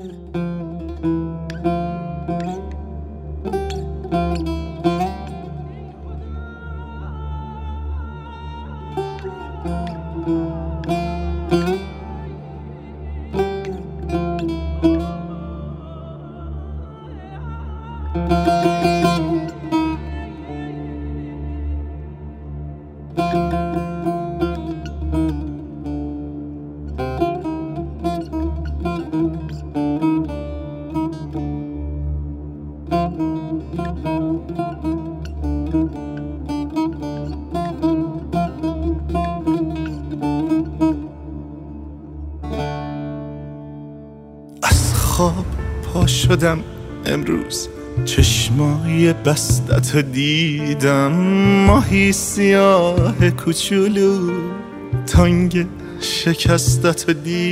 خواب پا شدم امروز، چشمای بستت دیدم، ماهی سیاه کوچولو تنگ شکستت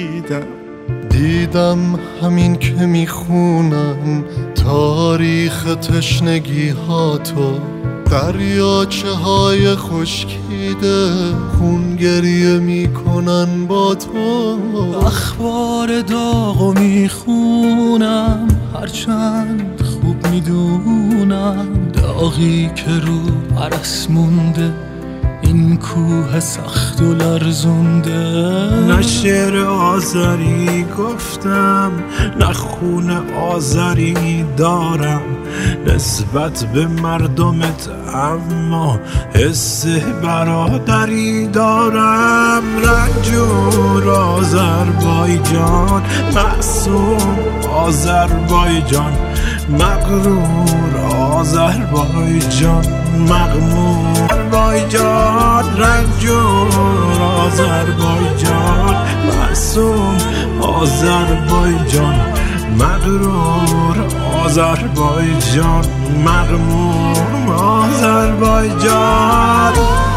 دیدم همین که میخونم تاریخ تشنگی ها تو، دریاچه های خشکیده خون گریه میکنن با تو. اخبار داغو میخونم هرچند خوب میدونم، داغی که رو عرس مونده این کوه سخت و لرزونده. نه شعر آذری گفتم، نه خون آذری دارم نسبت به مردمت، اما حس برادری دارم. رنجور آذربایجان، معصوم آذربایجان، مغرور آذربایجان، مغمور آذربایجان. رنجور آذربایجان، معصوم آذربایجان، مغرور آذربایجان، مغمور آذربایجان.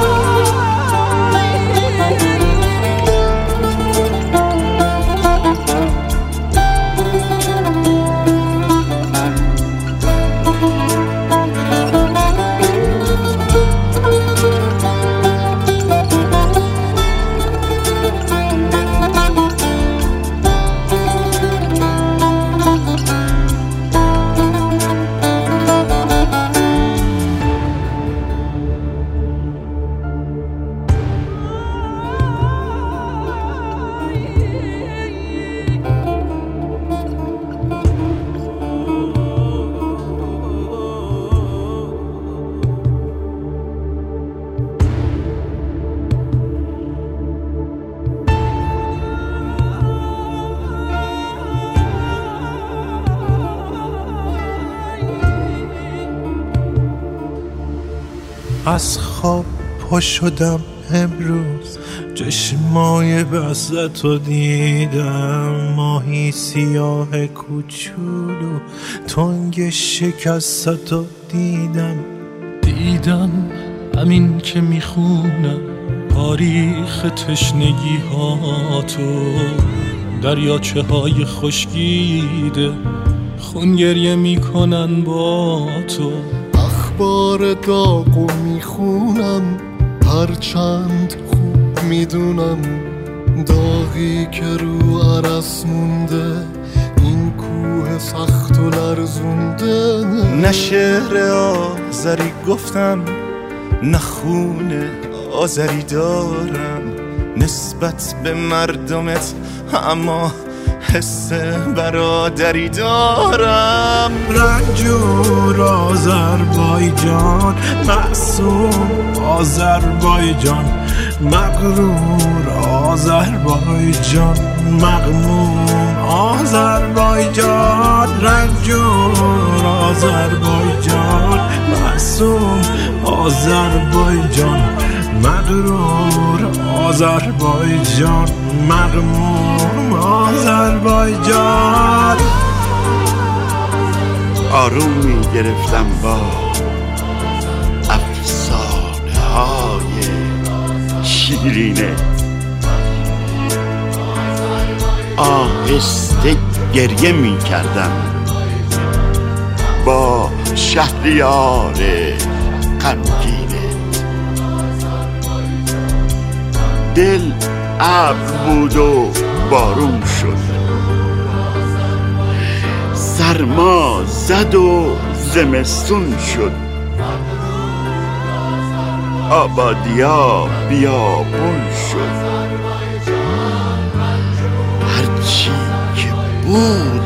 از خواب پا شدم امروز، چشمای بستتو دیدم، ماهی سیاه کوچولو تنگ شکستتو دیدم همین که میخونم تاریخ تشنگی ها تو، دریاچه های خشکیده خون گریه میکنن با تو. اخبار داغو میخونم هرچند خوب میدونم، داغی که رو عرس مونده این کوه سخت و لرزونده. نه شعر آذری گفتم، نه خون آذری دارم نسبت به مردمت، اما حس برادری دارم. رنجور آذربایجان، معصوم آذربایجان، مغرور آذربایجان، مغموم آذربایجان. رنجور آذربایجان، معصوم آذربایجان، مغرور آذربایجان، مغموم آذربایجان. آروم می گرفتم با افسانه های شیرینه، آهسته گریه می کردم با شهریار غمگینه. دل ابر بود و بارون شد، سرما زد و زمستون شد، آبادیا بیابون شد، هرچی که بود